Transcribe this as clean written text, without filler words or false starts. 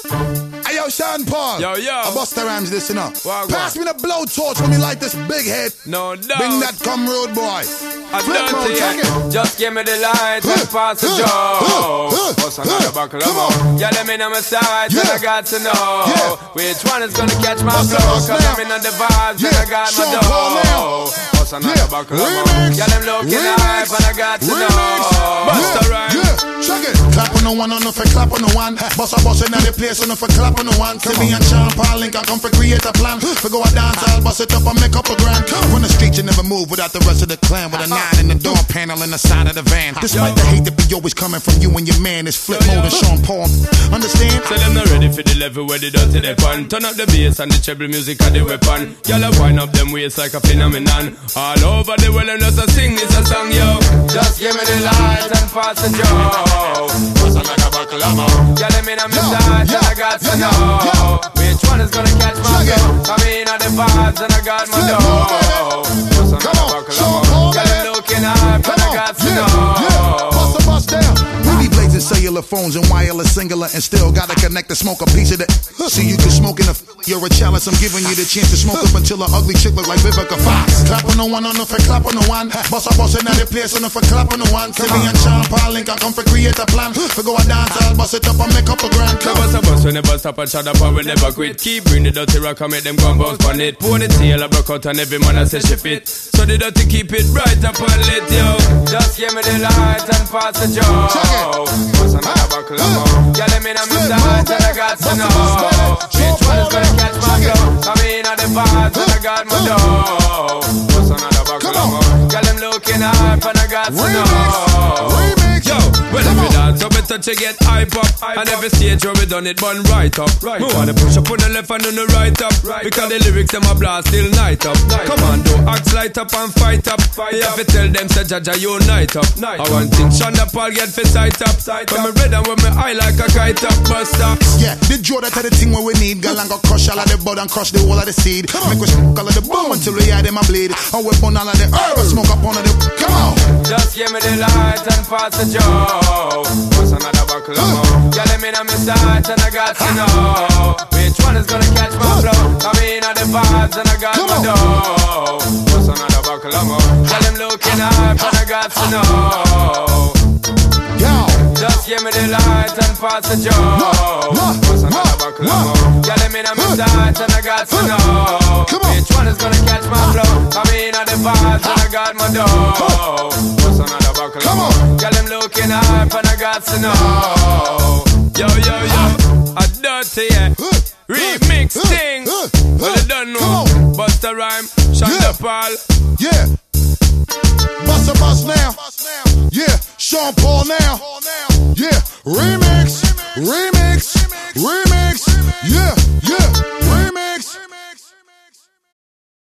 Hey yo, Sean Paul. Yo. I bust the rhymes this, you know. Pass me the blowtorch when me light this big head. No doubt. Bring that come road boy. I done to you. Just give me the light and pass the joe. What's another buckle of more? Yeah, let me know my side, and I got to know which one is gonna catch my flow. Cause I'm in on the vibes, and I got my dough. What's another buckle of more? Yeah, them looking hype, and I got to know. Bust a rhyme. Check it. Clap on no one, no for clap on no one. Boss a boss in the place, no for clap on no one. See me and Sean Paul Link, I come for create a plan. For go a dance, I'll bust it up and make up a grand. Run the street, you never move without the rest of the clan. With a 9 in the door panel in the side of the van. Despite the hate that be always coming from you and your man, it's flip mode and Sean Paul. Understand? So them not ready for the level where they dirty they pan. Turn up the bass and the treble music and the weapon. Y'all wind up them waist like a phenomenon. All over the world and just a sing this a song, yo. Just give me the light and pass the joe. What's another buckle of more? Yeah, let me know my side and I got to know which one is gonna catch my flow. I mean on the vibes and I got my dough. What's another buckle of more? Yeah, them looking hype and I got to know. Bust down. We be blazing cellular phones and wireless singular and still gotta connect to smoke a piece of that. See you can smoke in a you're a chalice. I'm giving you the chance to smoke up until an ugly chick look like Vivica Fox. Clap on no one, on no for clap on no one. Boss a boss in the place, on no for clap on no one. See me and Sean Paul Link, I come for create a plan. For go a dance, I'll bust it up and make up a grand. Bust a bus, we never stop and shut up and we never quit. Keep bring the dirty rock and make them gun bounce on it. Pour the tail, I broke out and every man I say she fit. So the dirty keep it bright up and lit, yo. Just give me the light and pass the joe. What's another buckle of more? Yeah, let me know my side and I got to know which one is gonna catch my flow. I mean on the vibes and I got my dough. What's another buckle of more? Yeah, them looking hype and I got to know. Yo, well if we dance so better to get hype up. And every stage where we done it bun right up. We wanna push up on the left and on the right up. Because the lyrics them a blast till night up. Come on, do axe light up and fight up. You have to tell them say Jaja unite up. I want things Shonda Paul get for sight up. When me red and when me eye like a kite up. Buster. Yeah, the draw that the thing where we need. Girl and go crush all of the bud and crush the whole of the seed. Make us all of the bomb until we hear them a bleed. And we burn all of the herb and smoke up on the. Come on. Just give me the light and pass the joe. What's another buckle of more? Yeah, let me know my side and I got to know which one is gonna catch my flow. I mean on the vibes and I got my dough. What's another buckle of more? Tell them looking hype and I got to know. Yo. Just give me the light and pass the joe. What's another buckle of more? Yeah, let me know my side and I got to know which one is gonna catch my flow. I mean on the vibes and I got my dough. What's another buckle of more? Yeah, them looking hype and I got to know. Yo, a dirty remix thing. Well, you don't know. Bust a rhyme, Shonda Paul. Yeah. Bust a bus now. Yeah. Sean Paul now. Yeah. Remix. Yeah.